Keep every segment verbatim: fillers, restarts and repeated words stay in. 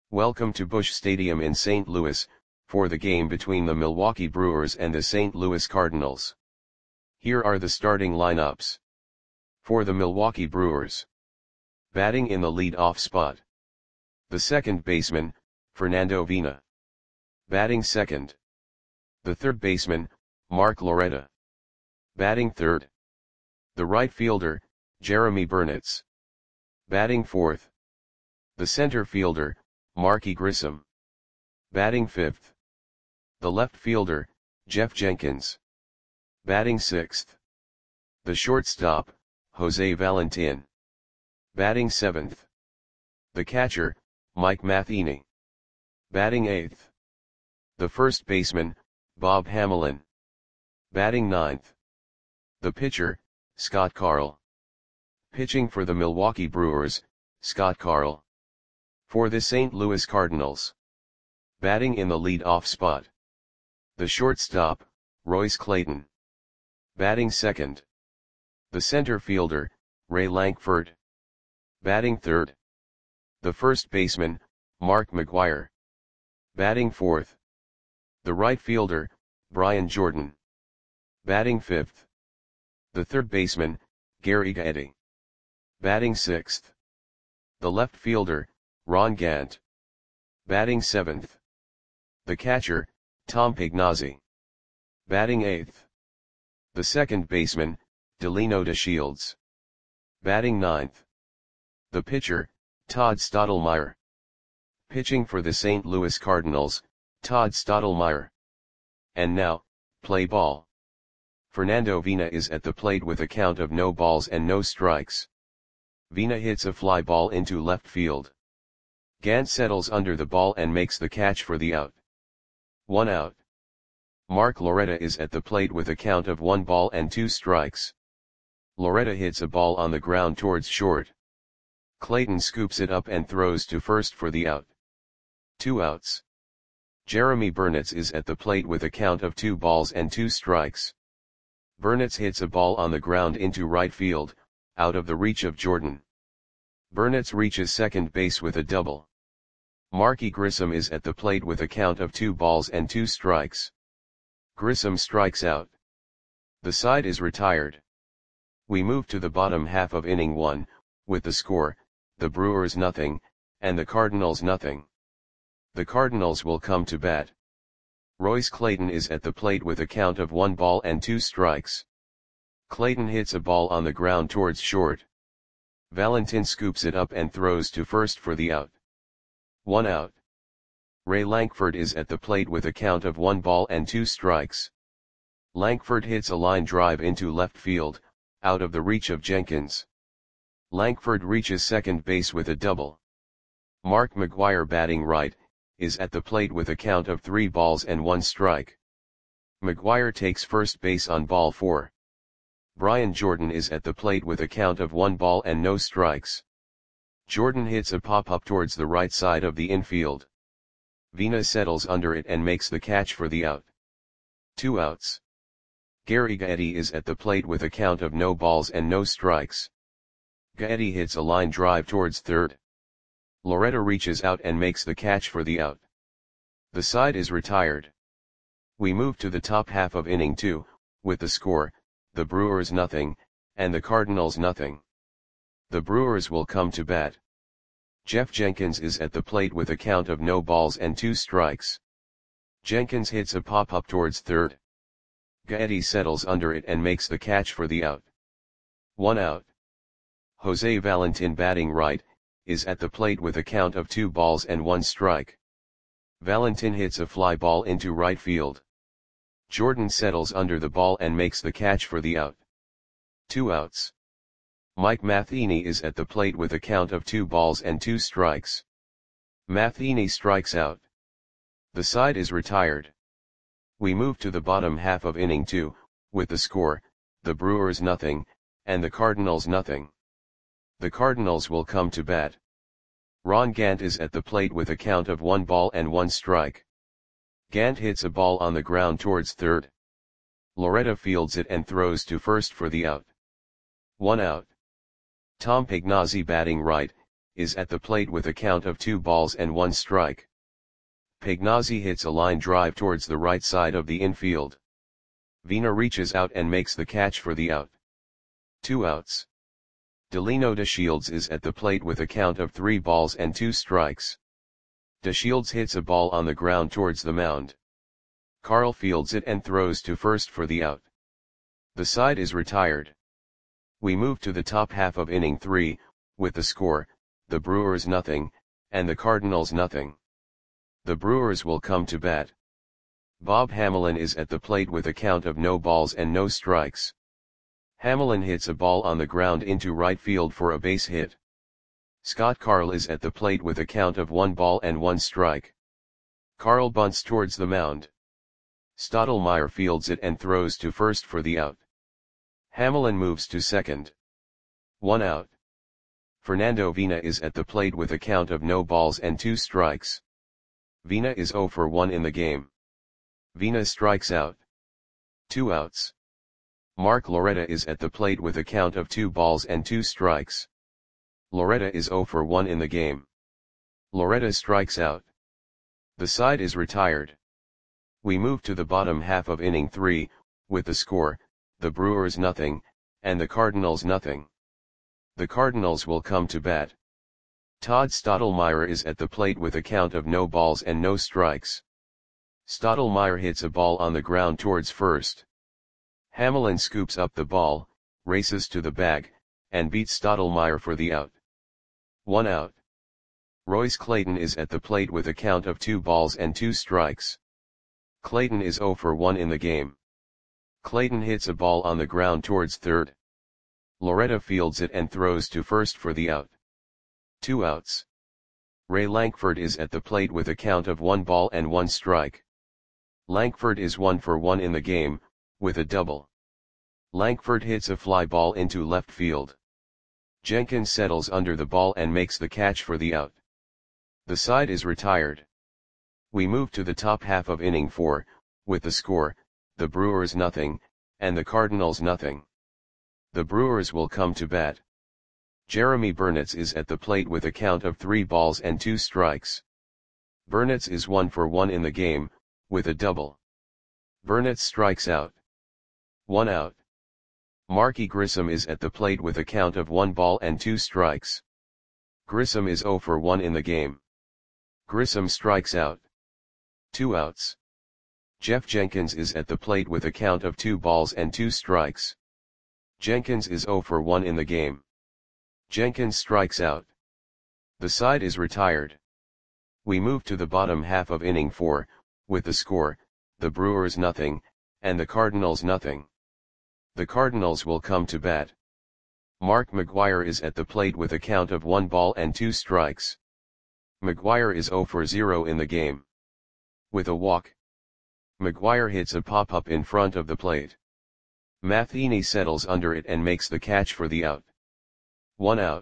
Welcome to Busch Stadium in Saint Louis, for the game between the Milwaukee Brewers and the Saint Louis Cardinals. Here are the starting lineups. For the Milwaukee Brewers. Batting in the lead-off spot. The second baseman, Fernando Vina. Batting second. The third baseman, Mark Loretta. Batting third. The right fielder, Jeremy Burnitz. Batting fourth. The center fielder, Marky Grissom. Batting fifth. The left fielder, Jeff Jenkins. Batting sixth. The shortstop, Jose Valentin. Batting seventh. The catcher, Mike Matheny. Batting eighth. The first baseman, Bob Hamelin. Batting ninth. The pitcher, Scott Carl. Pitching for the Milwaukee Brewers, Scott Carl. For the Saint Louis Cardinals. Batting in the lead-off spot. The shortstop, Royce Clayton. Batting second. The center fielder, Ray Lankford. Batting third. The first baseman, Mark McGwire. Batting fourth. The right fielder, Brian Jordan. Batting fifth. The third baseman, Gary Gaetti. Batting sixth. The left fielder, Ron Gant. Batting seventh. The catcher, Tom Pignazzi. Batting eighth. The second baseman, Delino DeShields. Batting ninth. The pitcher, Todd Stottlemyre. Pitching for the Saint Louis Cardinals, Todd Stottlemyre. And now, play ball. Fernando Vina is at the plate with a count of no balls and no strikes. Vina hits a fly ball into left field. Gant settles under the ball and makes the catch for the out. One out. Mark Loretta is at the plate with a count of one ball and two strikes. Loretta hits a ball on the ground towards short. Clayton scoops it up and throws to first for the out. Two outs. Jeremy Burnitz is at the plate with a count of two balls and two strikes. Burnitz hits a ball on the ground into right field, out of the reach of Jordan. Burnitz reaches second base with a double. Marky Grissom is at the plate with a count of two balls and two strikes. Grissom strikes out. The side is retired. We move to the bottom half of inning one, with the score, the Brewers nothing, and the Cardinals nothing. The Cardinals will come to bat. Royce Clayton is at the plate with a count of one ball and two strikes. Clayton hits a ball on the ground towards short. Valentin scoops it up and throws to first for the out. One out. Ray Lankford is at the plate with a count of one ball and two strikes. Lankford hits a line drive into left field, out of the reach of Jenkins. Lankford reaches second base with a double. Mark McGwire, batting right, is at the plate with a count of three balls and one strike. McGwire takes first base on ball four. Brian Jordan is at the plate with a count of one ball and no strikes. Jordan hits a pop-up towards the right side of the infield. Vina settles under it and makes the catch for the out. Two outs. Gary Gaetti is at the plate with a count of no balls and no strikes. Gaetti hits a line drive towards third. Loretta reaches out and makes the catch for the out. The side is retired. We move to the top half of inning two, with the score, the Brewers nothing, and the Cardinals nothing. The Brewers will come to bat. Jeff Jenkins is at the plate with a count of no balls and two strikes. Jenkins hits a pop-up towards third. Gaetti settles under it and makes the catch for the out. One out. Jose Valentin, batting right, is at the plate with a count of two balls and one strike. Valentin hits a fly ball into right field. Jordan settles under the ball and makes the catch for the out. Two outs. Mike Matheny is at the plate with a count of two balls and two strikes. Matheny strikes out. The side is retired. We move to the bottom half of inning two, with the score, the Brewers nothing, and the Cardinals nothing. The Cardinals will come to bat. Ron Gant is at the plate with a count of one ball and one strike. Gant hits a ball on the ground towards third. Loretta fields it and throws to first for the out. One out. Tom Pignazzi, batting right, is at the plate with a count of two balls and one strike. Pagnozzi hits a line drive towards the right side of the infield. Vina reaches out and makes the catch for the out. Two outs. Delino De Shields is at the plate with a count of three balls and two strikes. De Shields hits a ball on the ground towards the mound. Carl fields it and throws to first for the out. The side is retired. We move to the top half of inning three, with the score, the Brewers nothing, and the Cardinals nothing. The Brewers will come to bat. Bob Hamelin is at the plate with a count of no balls and no strikes. Hamelin hits a ball on the ground into right field for a base hit. Scott Carl is at the plate with a count of one ball and one strike. Carl bunts towards the mound. Stottlemyre fields it and throws to first for the out. Hamelin moves to second. One out. Fernando Vina is at the plate with a count of no balls and two strikes. Vina is zero for one in the game. Vina strikes out. Two outs. Mark Loretta is at the plate with a count of two balls and two strikes. Loretta is zero for one in the game. Loretta strikes out. The side is retired. We move to the bottom half of inning three, with the score, the Brewers nothing, and the Cardinals nothing. The Cardinals will come to bat. Todd Stottlemyre is at the plate with a count of no balls and no strikes. Stottlemyre hits a ball on the ground towards first. Hamelin scoops up the ball, races to the bag, and beats Stottlemyre for the out. One out. Royce Clayton is at the plate with a count of two balls and two strikes. Clayton is zero for one in the game. Clayton hits a ball on the ground towards third. Loretta fields it and throws to first for the out. Two outs. Ray Lankford is at the plate with a count of one ball and one strike. Lankford is one for one in the game, with a double. Lankford hits a fly ball into left field. Jenkins settles under the ball and makes the catch for the out. The side is retired. We move to the top half of inning four, with the score, the Brewers nothing, and the Cardinals nothing. The Brewers will come to bat. Jeremy Burnitz is at the plate with a count of three balls and two strikes. Burnitz is one for one in the game, with a double. Burnitz strikes out. One out. Marky Grissom is at the plate with a count of one ball and two strikes. Grissom is zero for one in the game. Grissom strikes out. Two outs. Jeff Jenkins is at the plate with a count of two balls and two strikes. Jenkins is zero for one in the game. Jenkins strikes out. The side is retired. We move to the bottom half of inning four, with the score, the Brewers nothing, and the Cardinals nothing. The Cardinals will come to bat. Mark McGwire is at the plate with a count of one ball and two strikes. McGwire is zero for zero in the game. With a walk. McGwire hits a pop-up in front of the plate. Matheny settles under it and makes the catch for the out. One out.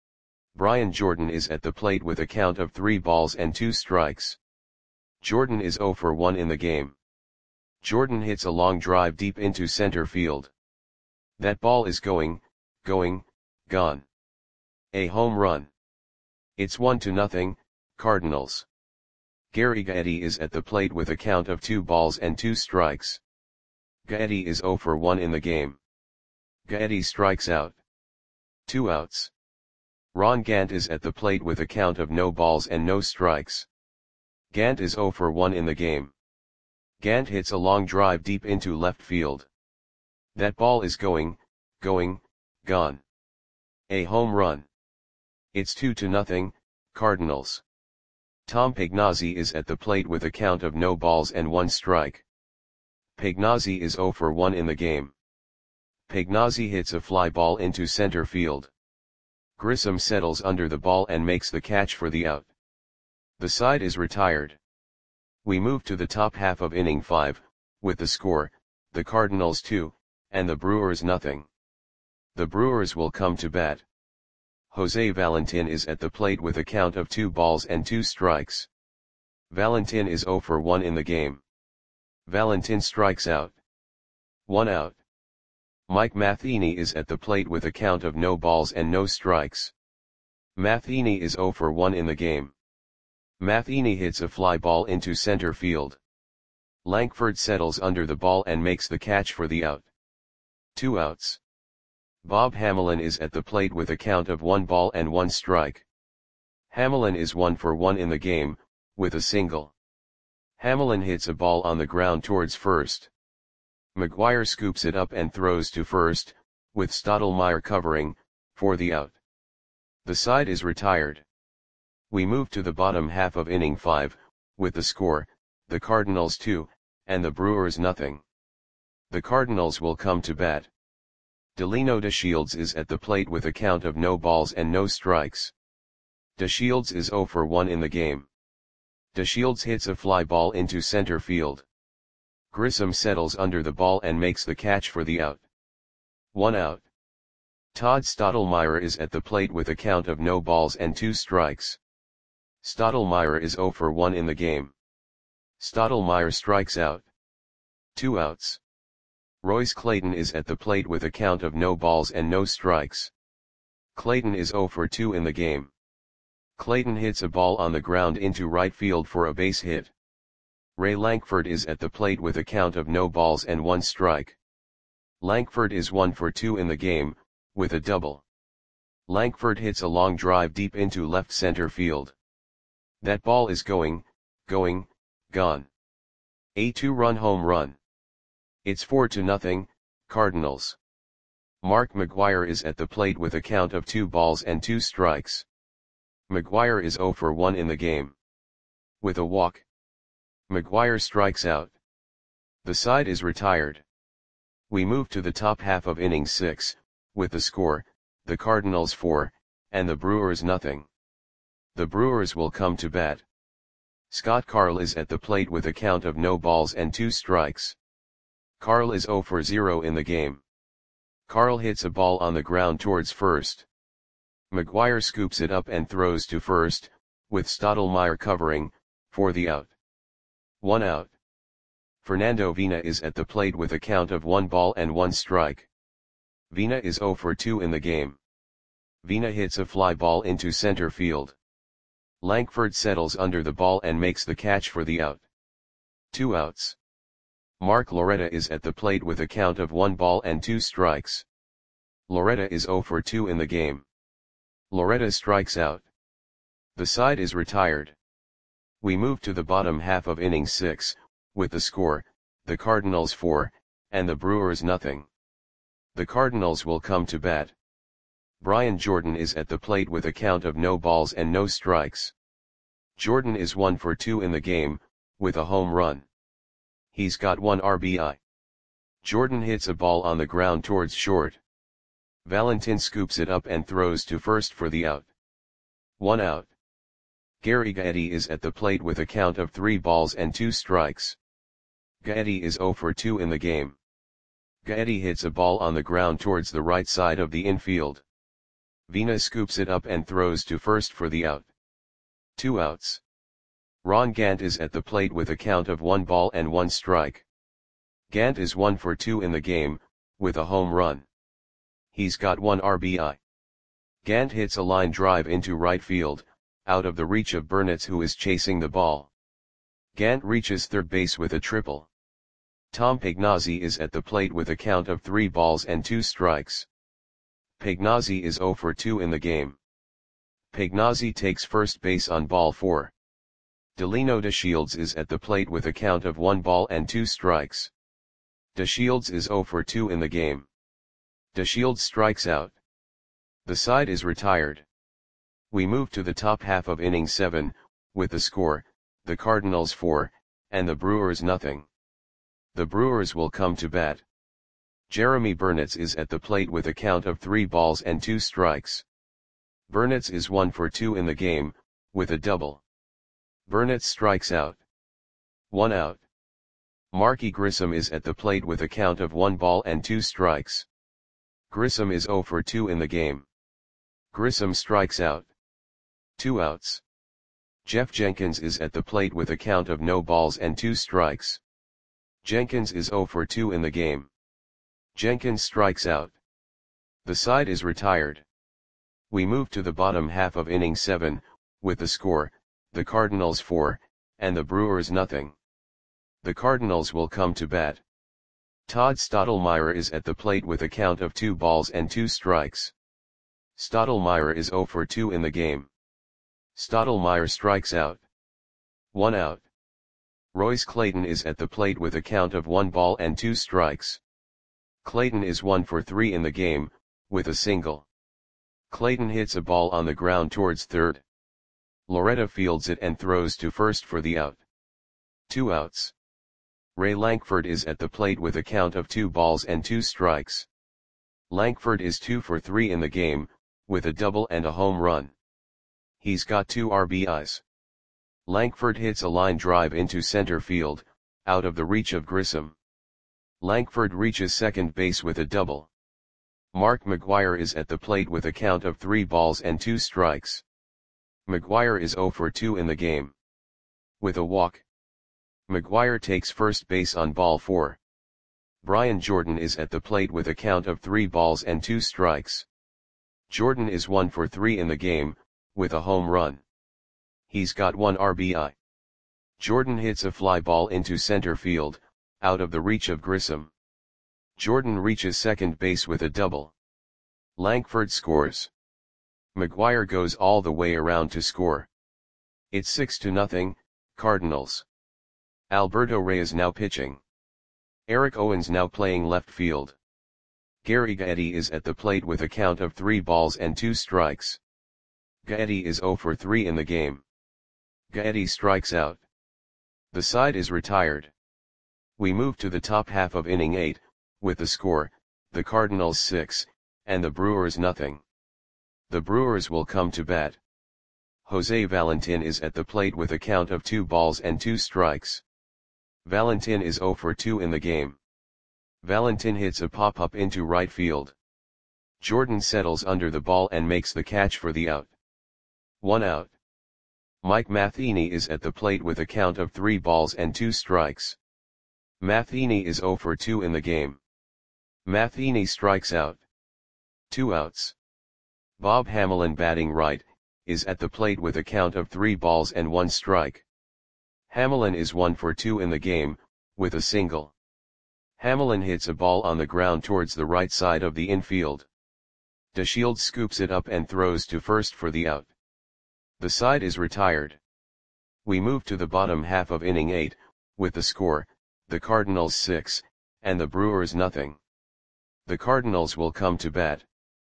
Brian Jordan is at the plate with a count of three balls and two strikes. Jordan is zero for one in the game. Jordan hits a long drive deep into center field. That ball is going, going, gone. A home run. It's one to nothing, Cardinals. Gary Gaetti is at the plate with a count of two balls and two strikes. Gaetti is zero for one in the game. Gaetti strikes out. Two outs. Ron Gant is at the plate with a count of no balls and no strikes. Gant is zero for one in the game. Gant hits a long drive deep into left field. That ball is going, going, gone. A home run. It's two to nothing, Cardinals. Tom Pagnozzi is at the plate with a count of no balls and one strike. Pagnozzi is zero for one in the game. Pagnozzi hits a fly ball into center field. Grissom settles under the ball and makes the catch for the out. The side is retired. We move to the top half of inning five, with the score, the Cardinals two, and the Brewers nothing. The Brewers will come to bat. Jose Valentin is at the plate with a count of two balls and two strikes. Valentin is zero for one in the game. Valentin strikes out. One out. Mike Matheny is at the plate with a count of no balls and no strikes. Matheny is zero for one in the game. Matheny hits a fly ball into center field. Langford settles under the ball and makes the catch for the out. Two outs. Bob Hamelin is at the plate with a count of one ball and one strike. Hamelin is one for one in the game, with a single. Hamelin hits a ball on the ground towards first. McGuire scoops it up and throws to first, with Stottlemyre covering, for the out. The side is retired. We move to the bottom half of inning five, with the score, the Cardinals two, and the Brewers nothing. The Cardinals will come to bat. Delino DeShields is at the plate with a count of no balls and no strikes. DeShields is zero for one in the game. DeShields hits a fly ball into center field. Grissom settles under the ball and makes the catch for the out. One out. Todd Stottlemyre is at the plate with a count of no balls and two strikes. Stottlemyre is zero for one in the game. Stottlemyre strikes out. Two outs. Royce Clayton is at the plate with a count of no balls and no strikes. Clayton is zero for two in the game. Clayton hits a ball on the ground into right field for a base hit. Ray Lankford is at the plate with a count of no balls and one strike. Lankford is one for two in the game, with a double. Lankford hits a long drive deep into left center field. That ball is going, going, gone. A two-run home run. It's four to nothing, Cardinals. Mark McGuire is at the plate with a count of two balls and two strikes. McGuire is zero for one in the game. With a walk. McGuire strikes out. The side is retired. We move to the top half of inning six, with the score, the Cardinals four, and the Brewers nothing. The Brewers will come to bat. Scott Carl is at the plate with a count of no balls and two strikes. Carl is zero for zero in the game. Carl hits a ball on the ground towards first. McGuire scoops it up and throws to first, with Stottlemyre covering, for the out. One out. Fernando Vina is at the plate with a count of one ball and one strike. Vina is zero for two in the game. Vina hits a fly ball into center field. Lankford settles under the ball and makes the catch for the out. Two outs. Mark Loretta is at the plate with a count of one ball and two strikes. Loretta is zero for two in the game. Loretta strikes out. The side is retired. We move to the bottom half of inning six, with the score, the Cardinals four, and the Brewers nothing. The Cardinals will come to bat. Brian Jordan is at the plate with a count of no balls and no strikes. Jordan is one for two in the game, with a home run. He's got one R B I. Jordan hits a ball on the ground towards short. Valentin scoops it up and throws to first for the out. One out. Gary Gaetti is at the plate with a count of three balls and two strikes. Gaetti is zero for two in the game. Gaetti hits a ball on the ground towards the right side of the infield. Vina scoops it up and throws to first for the out. Two outs. Ron Gant is at the plate with a count of one ball and one strike. Gant is one for two in the game, with a home run. He's got one R B I. Gant hits a line drive into right field, out of the reach of Burnitz who is chasing the ball. Gant reaches third base with a triple. Tom Pagnozzi is at the plate with a count of three balls and two strikes. Pagnozzi is zero for two in the game. Pagnozzi takes first base on ball four. Delino DeShields is at the plate with a count of one ball and two strikes. DeShields is zero for two in the game. DeShields strikes out. The side is retired. We move to the top half of inning seven, with the score, the Cardinals four, and the Brewers nothing. The Brewers will come to bat. Jeremy Burnitz is at the plate with a count of three balls and two strikes. Burnitz is one for two in the game, with a double. Burnitz strikes out. One out. Marky Grissom is at the plate with a count of one ball and two strikes. Grissom is zero for two in the game. Grissom strikes out. Two outs. Jeff Jenkins is at the plate with a count of no balls and two strikes. Jenkins is zero for two in the game. Jenkins strikes out. The side is retired. We move to the bottom half of inning seven, with the score, the Cardinals four, and the Brewers nothing. The Cardinals will come to bat. Todd Stottlemyre is at the plate with a count of two balls and two strikes. Stottlemyre is zero for two in the game. Stottlemyre strikes out. One out. Royce Clayton is at the plate with a count of one ball and two strikes. Clayton is one for three in the game, with a single. Clayton hits a ball on the ground towards third. Loretta fields it and throws to first for the out. Two outs. Ray Lankford is at the plate with a count of two balls and two strikes. Lankford is two for three in the game, with a double and a home run. He's got two R B Is. Lankford hits a line drive into center field, out of the reach of Grissom. Lankford reaches second base with a double. Mark McGwire is at the plate with a count of three balls and two strikes. McGwire is zero for two in the game. With a walk. McGwire takes first base on ball four. Brian Jordan is at the plate with a count of three balls and two strikes. Jordan is one for three in the game, with a home run. He's got one R B I. Jordan hits a fly ball into center field, out of the reach of Grissom. Jordan reaches second base with a double. Lankford scores. McGwire goes all the way around to score. It's six to nothing, Cardinals. Alberto Reyes now pitching. Eric Owens now playing left field. Gary Gaetti is at the plate with a count of three balls and two strikes. Gaetti is zero for three in the game. Gaetti strikes out. The side is retired. We move to the top half of inning eight, with the score, the Cardinals six, and the Brewers nothing. The Brewers will come to bat. Jose Valentin is at the plate with a count of two balls and two strikes. Valentin is zero for two in the game. Valentin hits a pop-up into right field. Jordan settles under the ball and makes the catch for the out. One out. Mike Matheny is at the plate with a count of three balls and two strikes. Matheny is zero for two in the game. Matheny strikes out. Two outs. Bob Hamelin batting right, is at the plate with a count of three balls and one strike. Hamelin is one for two in the game, with a single. Hamelin hits a ball on the ground towards the right side of the infield. DeShields scoops it up and throws to first for the out. The side is retired. We move to the bottom half of inning eight, with the score, the Cardinals six, and the Brewers nothing. The Cardinals will come to bat.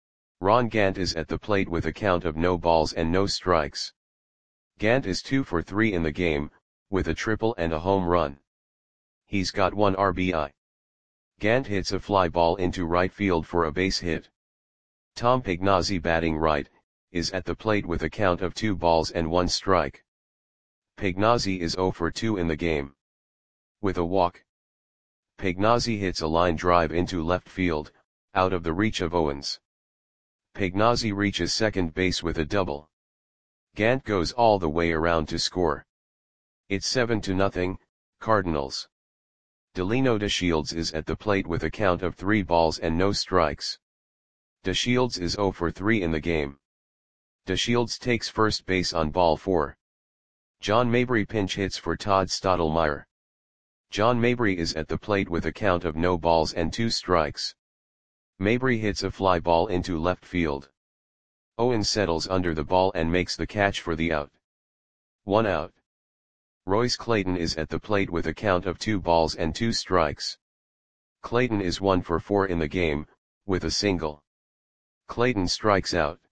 Ron Gant is at the plate with a count of no balls and no strikes. Gant is two for three in the game, with a triple and a home run. He's got one R B I. Gant hits a fly ball into right field for a base hit. Tom Pignazzi batting right, is at the plate with a count of two balls and one strike. Pignazzi is zero for two in the game. With a walk. Pignazzi hits a line drive into left field, out of the reach of Owens. Pignazzi reaches second base with a double. Gant goes all the way around to score. It's seven to nothing, Cardinals. Delino DeShields is at the plate with a count of three balls and no strikes. DeShields is zero for three in the game. DeShields takes first base on ball four. John Mabry pinch hits for Todd Stottlemyre. John Mabry is at the plate with a count of no balls and two strikes. Mabry hits a fly ball into left field. Owens settles under the ball and makes the catch for the out. One out. Royce Clayton is at the plate with a count of two balls and two strikes. Clayton is one for four in the game, with a single. Clayton strikes out.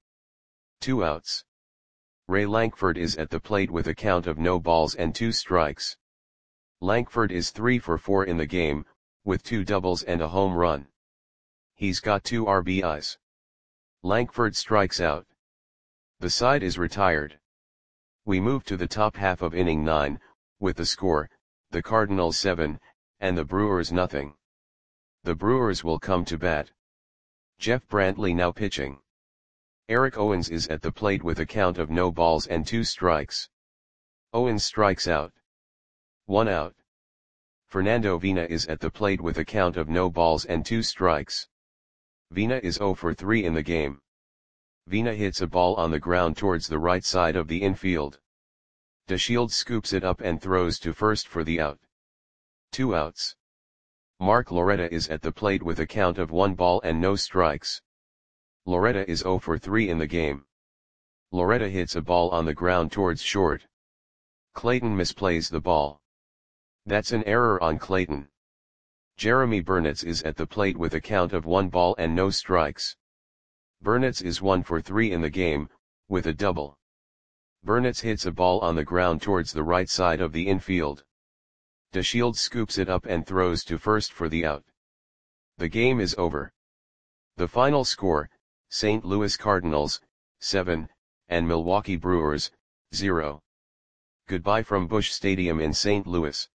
Two outs. Ray Lankford is at the plate with a count of no balls and two strikes. Lankford is three for four in the game, with two doubles and a home run. He's got two R B Is. Lankford strikes out. The side is retired. We move to the top half of inning nine, with the score, the Cardinals seven, and the Brewers nothing. The Brewers will come to bat. Jeff Brantley now pitching. Eric Owens is at the plate with a count of no balls and two strikes. Owens strikes out. One out. Fernando Vina is at the plate with a count of no balls and two strikes. Vina is zero for three in the game. Vina hits a ball on the ground towards the right side of the infield. DeShields scoops it up and throws to first for the out. Two outs. Mark Loretta is at the plate with a count of one ball and no strikes. Loretta is zero for three in the game. Loretta hits a ball on the ground towards short. Clayton misplays the ball. That's an error on Clayton. Jeremy Burnitz is at the plate with a count of one ball and no strikes. Burnitz is one for three in the game, with a double. Burnitz hits a ball on the ground towards the right side of the infield. DeShields scoops it up and throws to first for the out. The game is over. The final score, Saint Louis Cardinals, seven, and Milwaukee Brewers, zero. Goodbye from Busch Stadium in Saint Louis.